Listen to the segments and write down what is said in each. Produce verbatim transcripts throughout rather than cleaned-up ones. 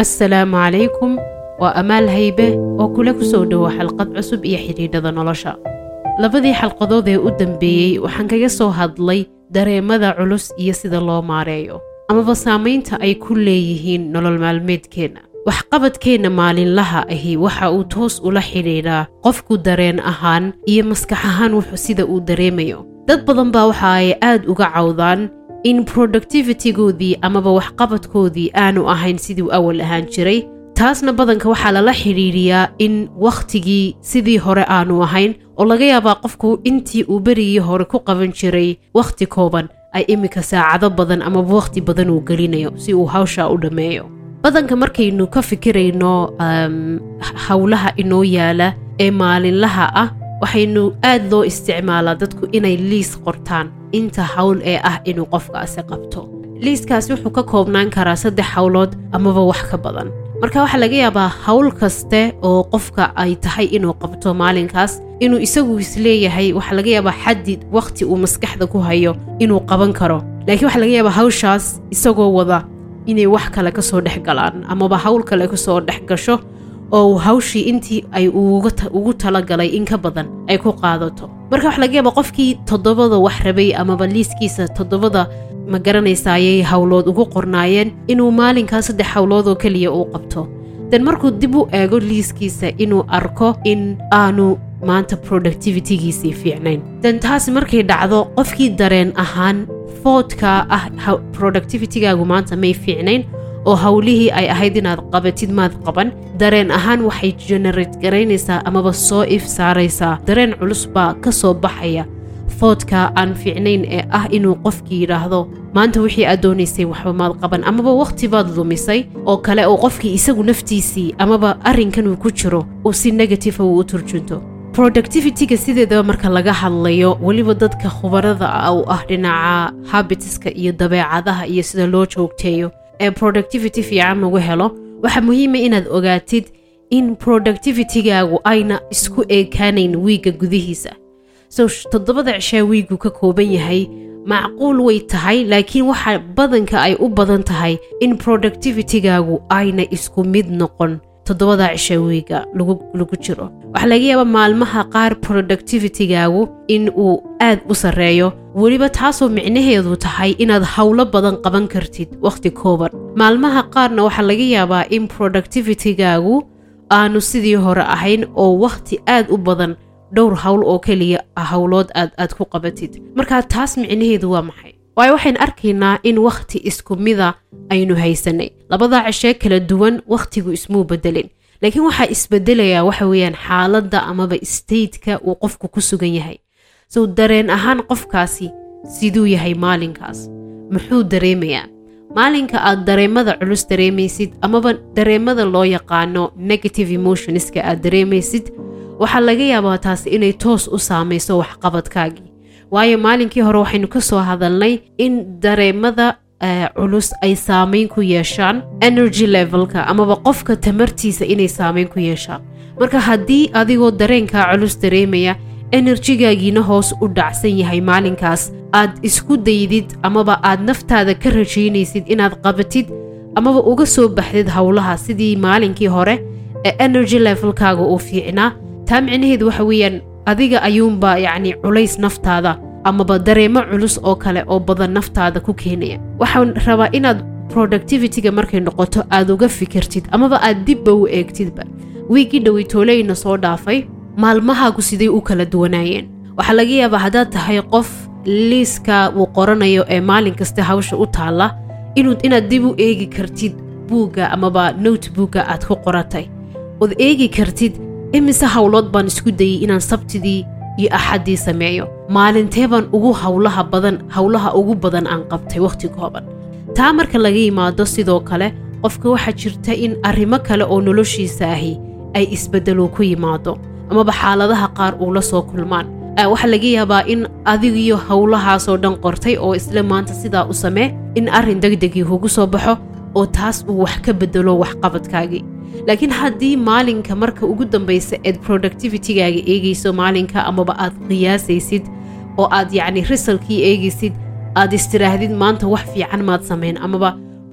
السلام عليكم وأمال هيبة وكلك سودو حلقة عصب إيا حديدة نولشا لبدي حلقة ذي قدام بي وحن كيسو هادلي داري ماذا علوس إيا سيد الله ماريو أما بسامين تا أي كليهين نولل مالميد كينا وحقبت كينا مالين لها أهي وحا أوتوس أولا حديدة قفكو دارين أهان إيا مسكحهان وحسيدة أو داريميو dad badan baa waxa ay aad uga cawdaan in productivity-goodii amaba waxqabadkoodii aanu ahayn sidii awal ahaan jiray taasna badanka waxa la xiriiriyaa in waqtigii sidii hore aanu ahayn oo laga yaabaa qofku intii uu berigii hore ku qaban jiray waqti kooban ay imika saacado badan ama waqti badan uu gelinayo si uu hawsha u dhameeyo badanka markaynu ka fikirayno um, hawlaha inoo yaala ee maalinlaha ah waxaynu aad loo isticmaalaa dadku inay liis qortaan inta hawl ee ah inuu qofkaasi qabto liiskaasi wuxuu ka koobnaan karaa saddex hawlood amaba wax ka badan marka waxa laga yaabaa hawl kaste oo qofka ay tahay inuu qabto maalinkaas inuu isagu isleeyahay waxa laga yaabaa xadid waqti uu maskaxda ku hayo inuu qaban karo laakiin waxa laga yaabaa hawshaas isagoo wada inay wax kale ka soo dhex galaan amaba hawl kale ka soo dhex gasho oo hawshii intii ay ugu talagalay in ka badan ay ku qaadato marka wax laga yaabo qofkii toddobada wax rabay amaba liiskiisa toddobada ma garanaysaayay hawlood ugu qornaayeen inuu maalinkaas saddex hawlood oo kaliya uu qabto dan markuu dib u eego liiskiisa inuu arko in aanu maanta productivity-giisii fiicnayn dan taasi markay dhacdo qofkii dareen ahaan foodka ah productivity-gaagu maanta may fiicnayn oo hawlihii ay ahayd inaad qabatid maad qaban dareen ahaan waxay generate garaynaysaa amaba soo if saaraysaa dareen culus baa ka soo baxaya foodka aan fiicnayn ee ah inuu qofkii yidhaahdo maanta wixii aad doonaysay waxba maad qaban amaba waqti baad lumisay oo kale oo qofkii isagu naftiisii amaba arrinkan uu ku jiro uu si negative uu u turjunto productivity-ga sideedaba marka laga hadlayo weliba dadka khubarada u ah dhinaca habitska iyo dabeecadaha iyo sida loo joogteeyo ee productivity fiican lagu helo waxa muhiim ah inaad ogaatid in productivity-gaagu ayna isku eekaanayn wiiga gudihiisa so toddobada cishaa wiigu ka kooban yahay macquul way tahay laakiin waxa badanka ay u badan tahay in productivity-gaagu ayna isku mid noqon toddobada cishaa wiiga lagu lagu jiro waxa laga yaabaa maalmaha qaar productivity-gaagu in uu aad u sareeyo weliba taasoo micnaheedu tahay inaad hawlo badan qaban kartid waqti kooban maalmaha qaarna waxa laga yaabaa in productivity-gaagu aanu sidii hore ahayn oo waqti aad u badan dhowr hawl oo kaliya hawlood aad aad ku qabatid marka taas micnaheedu waa maxay waayo waxaan arkaynaa in waqti isku mida aynu haysanay labada cishe kala duwan waqtigu ismuu bedelin laakiin waxa isbedelayaa waxa weeyaan xaaladda amaba state-ka uu qofku ku sugan yahay soo dareen ahaan qofkaasi siduu yahay maalinkaas muxuu dareemayaa maalinka aad dareemada culus dareemaysid amaba dareemada loo yaqaano negative emotionska aad dareemaysid waxa laga yaabaa taasi inay toos u saamayso waxqabadkaagii waayo maalinkii hore waxaynu ka soo hadalnay in dareemada uh, culus ay saamayn ku yeeshaan energy levelka amaba qofka tamartiisa inay saamayn ku yeeshaan marka haddii adigoo dareenkaa culus dareemaya enerjigaagiina hoos u dhacsan yahay maalinkaas aad isku daydid amaba aad naftaada ka rajaynaysid inaad qabatid amaba uga soo baxdid hawlaha sidii maalinkii hore ee energy levelkaaga uu fiicnaa taa micnaheedu waxa weeyaan adiga ayuunba yacni culays naftaada amaba dareemo culus oo kale oo badan naftaada ku keenaya waxaan rabaa inaad productivity-ga markay noqoto aad uga fikirtid amaba aad dibba u eegtidba wiigii dhoweytooleyna soo dhaafay maalmahaagu siday u kala duwanaayeen waxaa laga yaabaa haddaad tahay qof liiska uu qoranayo ee maalin kasta hawsha u taalla inuu inaad dib u eegi kartid buugga amaba notebookga aad ku qoratay ood eegi kartid imise hawlood baan isku dayay inaan sabtidii iyo axaddii sameeyo maalintee baan ugu hawlaha badan hawlaha ugu badan aan qabtay waqti kooban taa marka laga yimaado sidoo kale qofka waxaa jirta in arrimo kale oo noloshiisa ahi ay isbeddelo ku yimaado amaba xaaladaha qaar uu la soo kulmaan waxa laga yaabaa in adigiyo hawlahaasoo dhan qortay oo isla maanta sidaa u samee in arrin degdegii kugu soo baxo oo taas uu wax ka beddelo waxqabadkaagii laakiin haddii maalinka marka ugu dambaysa eed productivity-gaaga eegayso maalinka amaba aad qiyaasaysid oo aad yacni risalkii eegaysid aad istiraahdid maanta wax fiican maad samayn amaba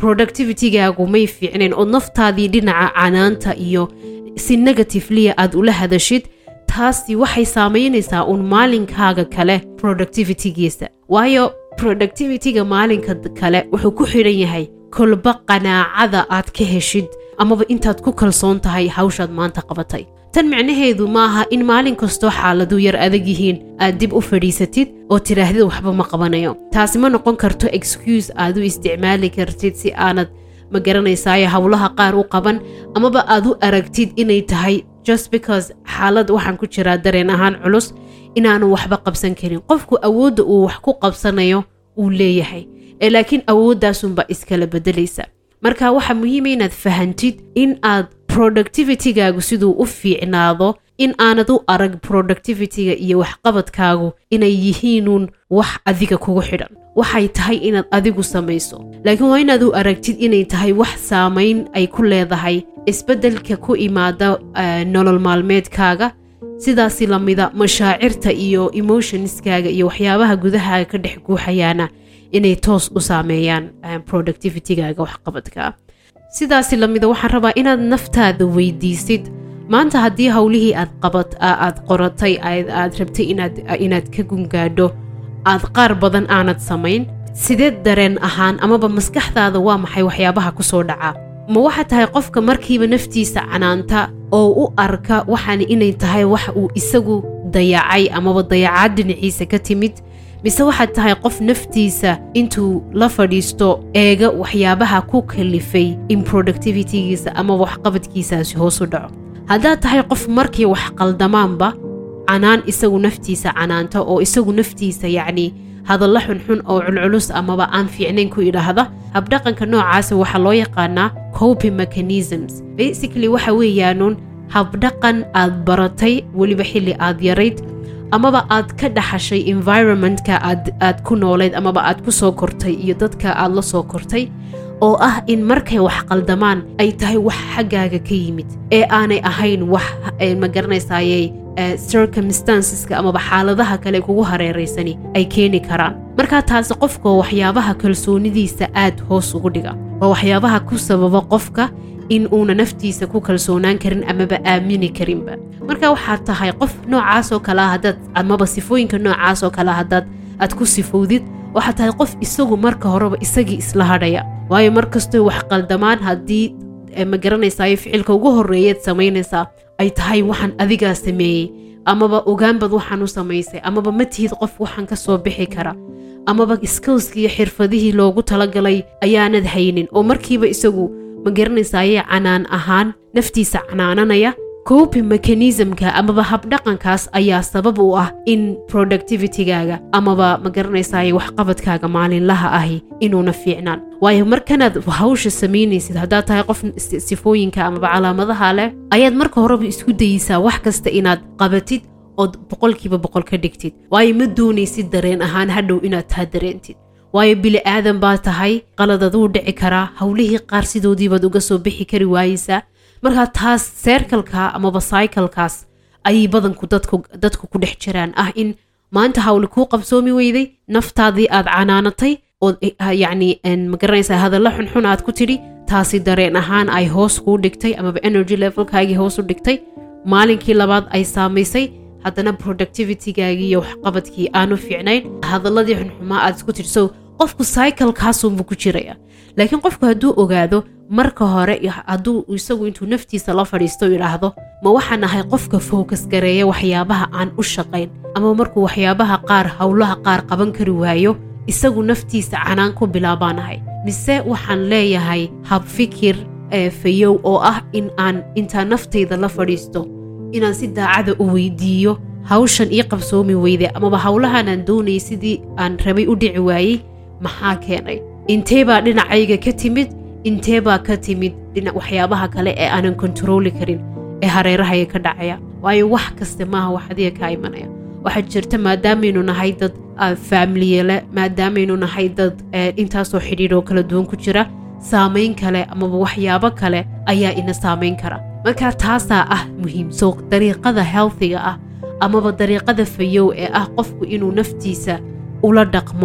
productivity-gaagu may fiicnayn oo naftaadii dhinaca canaanta iyo si negatively aad ula hadashid, taasi waxay saameynaysaa un maalinkaaga kale productivity-giisa. waayo productivity-ga maalinka kale wuxuu ku xidhan yahay kolba qanaacada aad ka heshid amaba intaad ku kalsoon tahay hawshaad maanta qabatay. tan micnaheedu maaha in maalin kastoo xaaladu yar adag yihiin aad dib u fadhiisatid oo tiraahdid waxba ma qabanayo. taasi ma noqon karto excuse aad u isticmaali kartid si aanad ma garanaysaayo hawlaha qaar u qaban, amaba aad u aragtid inay tahay just because xaalad waxaan ku jiraa dareen ahaan culus inaanu waxba qabsan karin. qofku awoodda uu wax ku qabsanayo uu leeyahay, ee laakiin awooddaasunba iskala bedelaysa. marka waxa muhiim ah inaad fahantid in aad productivity-gaagu siduu u fiicnaado, in aanad u arag productivity-ga iyo waxqabadkaagu inay yihiinuun wax adiga kugu xidhan. waxay tahay inaad adigu samayso, laakiin waa inaad u aragtid inay tahay wax saamayn ay ku leedahay isbeddelka ku imaada uh, nolol maalmeedkaaga, sidaasi lamida mashaacirta iyo emotionskaaga iyo waxyaabaha gudahaaga ka dhex guuxayaana inay toos u saameeyaan uh, productivity-gaaga waxqabadka. sidaasi lamida waxaan rabaa inaad naftaada weydiisid, maanta haddii hawlihii aad qabat aad qoratay aad rabtay inaad inaad ka gungaadho aad qaar badan aanad samayn, sideed dareen ahaan amaba maskaxdaada waa maxay waxyaabaha ku soo dhaca? ma waxa tahay qofka markiiba naftiisa canaanta oo u arka waxaan inay tahay wax uu isagu dayacay amaba dayacaad dhinaciisa ka timid, mise waxaad tahay qof naftiisa intuu la fadhiisto eega waxyaabaha ku kalifay in productivity-giisa ama waxqabadkiisaasi hoos u dhaco? haddaad tahay qof markii wax qaldamaanba canaan isagu naftiisa canaanta oo isagu naftiisa yacni hadalla xunxun oo culculus amaba aan fiicnayn ku idhaahda, habdhaqanka noocaasa waxaa loo yaqaanaa coping mechanisms. basically waxa weeyaanuun habdhaqan aad baratay weliba xilli aad yarayd amaba aad ka dhaxashay environmentka aad aad ku noolayd amaba aad ku soo kortay iyo dadka aad la soo kortay, oo ah in markay wax qaldamaan ay tahay wax xaggaaga ka yimid ee aanay ahayn wax ma garanaysaaye circumstanceska amaba xaaladaha kale kugu hareeraysani ay keeni karaan. markaa taasi qofka waxyaabaha kalsoonidiisa aad hoos ugu dhiga, waa waxyaabaha ku sababa qofka in uuna naftiisa ku kalsoonaan karin amaba aamini karinba. marka waxaad tahay qof noocaasoo kale haddaad amaba sifooyinka noocaasoo kale haddaad aad ku sifowdid, waxaad tahay qof isagu marka horeba isagii isla hadhaya. waayo markastoo wax qaldamaan haddii ma garanaysaayo ficilka ugu horreeyaad samaynaysaa ay tahay waxaan adigaa sameeyey amaba ogaanbad waxaan u samaysay amaba ma tihid qof waxaan ka soo bixi kara amaba skillski iyo xirfadihii loogu talagalay ayaanad haynin, oo markiiba isagu ma garanaysaaye canaan ahaan naftiisa canaananaya. coping mechanismka amaba habdhaqankaas ayaa sabab u ah in productivity-gaaga amaba ma garanaysaaye waxqabadkaaga maalinlaha ahi inuuna fiicnaan. waayo markanaad hawsha samaynaysid, haddaad tahay qof sifooyinka amaba calaamadaha leh, ayaad marka horeba isku dayeysaa wax kasta inaad qabatid ood boqolkiiba boqol ka dhigtid. waayo ma doonaysid dareen ahaan hadhow inaad taa dareentid, waayo bili aadan baa tahay, qaladad uu dhici karaa, hawlihii qaar sidoodiibaad uga soo bixi kari waayeysaa. markaa taas circleka amaba cyclekaas ayay badanku dadku dadku ku dhex jiraan, ah in maanta hawli kuu qabsoomi weyday, naftaadii aad canaanatay oo yacni ma garanaysaa hadalla xunxun aad ku tidhi, taasi dareen ahaan ay hoos kuu dhigtay amaba energy levelkaagii hoos u dhigtay. maalinkii labaad ay saamaysay, haddana productivity-gaagii iyo waxqabadkii aanu fiicnayn, hadalladii xunxumaa aad isku tidhi. so qofku cyclekaasunbuu ku jiraya. laakiin qofku hadduu ogaado marka hore, hadduu isagu intuu naftiisa la fadhiisto idhaahdo ma waxaan ahay qofka focus gareeya waxyaabaha aan u shaqayn, ama markuu waxyaabaha qaar hawlaha qaar qaban kari waayo isagu naftiisa canaan ku bilaabaanahay, mise waxaan leeyahay hab fikir ee fayow oo ah in aan intaa naftayda la fadhiisto inaan si daacada u weydiiyo hawshan ii qabsoomi weyde amaba hawlahan aan doonayay sidii aan rabay u dhici waayey maxaa keenay, intee baa dhinacayga ka timid, intee baa ka timid dhinac waxyaabaha kale ee aanan kontrooli karin ee hareerahaya ka dhacaya. waayo wax kasta maaha wax adiga kaa imanaya. waxaa jirta maadaamaynu nahay dad faamiliyele, maadaamaynu nahay dad intaasoo xidhiidhoo kala duwan ku jira, saamayn kale amaba waxyaabo kale ayaa ina saamayn kara. markaa taasaa ah muhiim. so dariiqada healthiga ah amaba dariiqada fayow ee ah qofku inuu naftiisa ula dhaqmo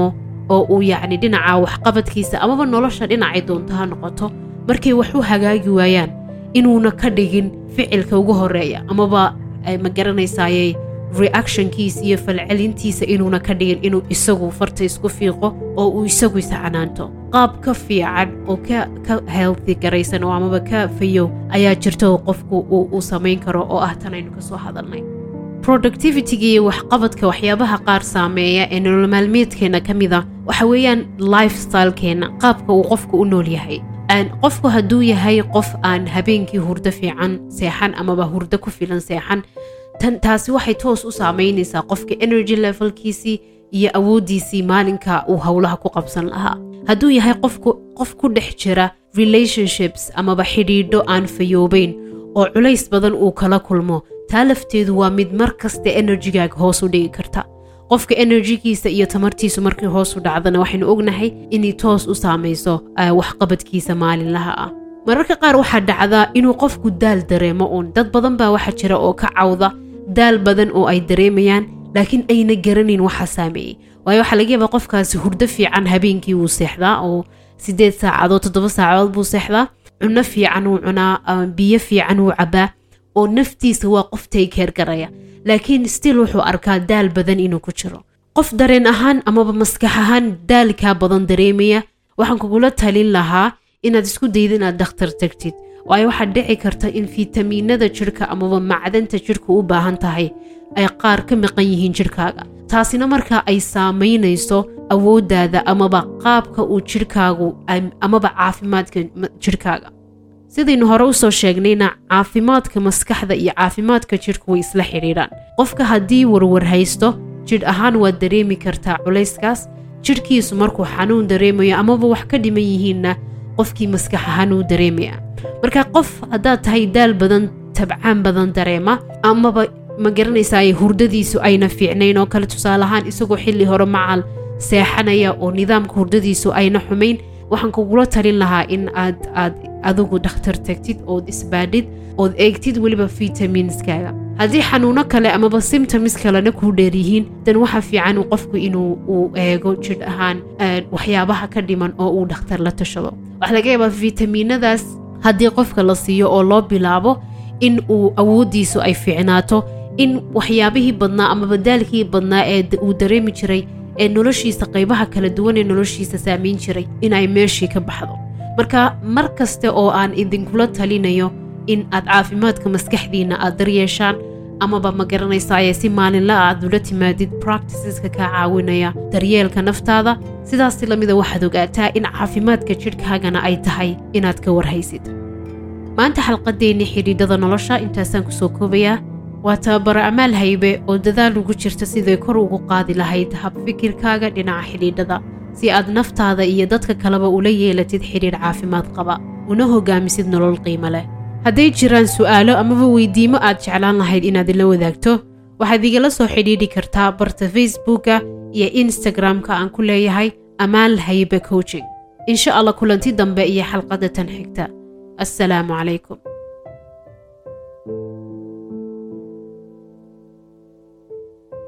oo uu yacni dhinaca waxqabadkiisa amaba nolosha dhinacay doontaha noqoto markay wax u hagaagi waayaan inuuna ka dhigin ficilka ugu horeeya amaba ma garanaysaaye reactionkiisa iyo falcelintiisa inuuna ka dhigin inuu isagu farta isku fiiqo oo uu isagu iscanaanto qaab ka fiican oo ka ka healthy garaysan oo amaba ka fayow ayaa jirta oo qofku uu samayn karo oo ah tan aynu ka soo hadalnay productivity iyo waxqabadka waxyaabaha qaar saameeya ee nolol maalmeedkeena ka mid ah waxa weeyaan lifestyle-keena qaabka uu qofku u nool yahay qofku hadduu yahay qof aan habeenkii hurdo fiican seexan amaba hurdo ku filan seexan taasi waxay toos u saameynaysaa qofka energy levelkiisii iyo awooddiisii maalinka uu howlaha ku qabsan lahaa hadduu yahay qofku qof ku dhex jira relationships amaba xidhiidho aan fayoobeyn oo culays badan uu kala kulmo taa lafteedu waa mid mar kasta enerjigaaga hoos u dhigi karta qofka enerjigiisa iyo tamartiisu markii hoos u dhacdana waxaynu ognahay inay toos u saamayso waxqabadkiisa maalinlaha ah mararka qaar waxaa dhacdaa inuu qofku daal dareemo uun dad badan baa waxa jira oo ka cawda daal badan oo ay dareemayaan laakiin ayna garanin waxa saameeyey waayo waxaa laga yaabaa qofkaasi hurdo fiican habeenkii wuu seexdaa oo sideed saacadood toddoba saacadood buu seexdaa cunno fiican wuu cunaa biyo fiican wuu cabaa oo naftiisa waa qof take garaya laakiin still wuxuu arkaa daal badan inuu ku jiro qof dareen ahaan amaba maskax ahaan daalkaa badan dareemaya waxaan kugula talin lahaa inaad isku daydo inaad dhakhtar tagtid waayo waxaa dhici karta in fiitamiinada jirka amaba macdanta jirka u baahan tahay ay qaar ka maqan yihiin jirkaaga taasina markaa ay saamaynayso awooddaada amaba qaabka uu jirkaagu amaba caafimaadka jirkaaga sidaynu hore u soo sheegnayna caafimaadka maskaxda iyo caafimaadka jirka way isla xidhiidhaan qofka haddii warwar haysto jidh ahaan waad dareemi kartaa culayskaas jidhkiisu markuu xanuun dareemayo amaba wax ka dhiman yihiinna qofkii maskax ahaan uu dareemaya marka qof haddaad tahay daal badan tabcaan badan dareema amaba ma garanaysaa hurdadiisu ayna fiicnayn oo kale tusaale ahaan isagoo xilli hore macal seexanaya oo nidaamka hurdadiisu ayna xumayn waxaan kugula talin lahaa in aad aad adigu dhakhtar tagtid ood isbaadhid ood eegtid weliba vitaminskaaga haddii xanuuno kale amaba symptoms kalena kuu dheeryihiin dan waxa fiican qofku inuu uu eego jidh ahaan waxyaabaha ka dhiman oo uu dhakhtar la tashado waxa laga yaabaa vitaminadaas haddii qofka la siiyo oo loo bilaabo in uu awooddiisu ay fiicnaato in waxyaabihii badnaa amaba daalkii badnaa ee uu dareemi jiray ee noloshiisa qaybaha kala duwan ee noloshiisa saamayn jiray in ay meeshii ka baxdo marka mar kasta oo aan idinkula talinayo in aad caafimaadka maskaxdiina aad daryeeshaan amaba ma garanaysaa si maalinla aad ula timaadid practiceska ka caawinaya daryeelka naftaada sidaas lamida waxaad ogaataa in caafimaadka jidhkaagana ay tahay inaad ka warhaysid maanta xalqadeeni xidhiidhada nolosha intaasaan kusoo koobayaa waa tababaro amaal haybe oo dadaal ugu jirta siday kor ugu qaadi lahayd hab fikirkaaga dhinaca xidhiidhada si aad naftaada iyo dadka kaleba ula yeelatid xidhiidh caafimaad qaba una hogaamisid nolol qiimo leh hadday jiraan su'aalo amaba weydiimo aad jeclaan lahayd inaad ila wadaagto waxaad igala soo xidhiidhi kartaa barta facebooka iyo instagramka aan ku leeyahay amaal haybe coaching insha allah kulanti dambe iyo xalqada tan xigta assalaamu calaykum